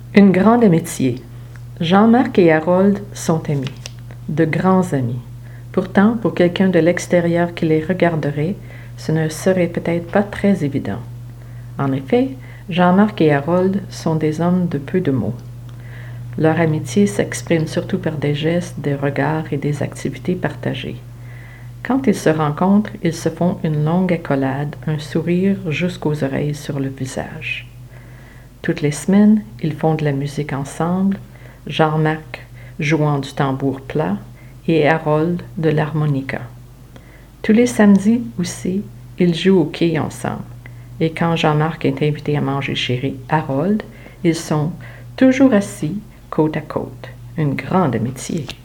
Une grande amitié. Jean-Marc et Harold sont amis, de grands amis. Pourtant, pour quelqu'un de l'extérieur qui les regarderait, ce ne serait peut-être pas très évident. En effet, Jean-Marc et Harold sont des hommes de peu de mots. Leur amitié s'exprime surtout par des gestes, des regards et des activités partagées. Quand ils se rencontrent, ils se font une longue accolade, un sourire jusqu'aux oreilles sur le visage. Toutes les semaines, ils font de la musique ensemble, Jean-Marc jouant du tambour plat et Harold de l'harmonica. Tous les samedis aussi, ils jouent au quai ensemble. Et quand Jean-Marc est invité à manger chez Harold, ils sont toujours assis côte à côte. Une grande amitié.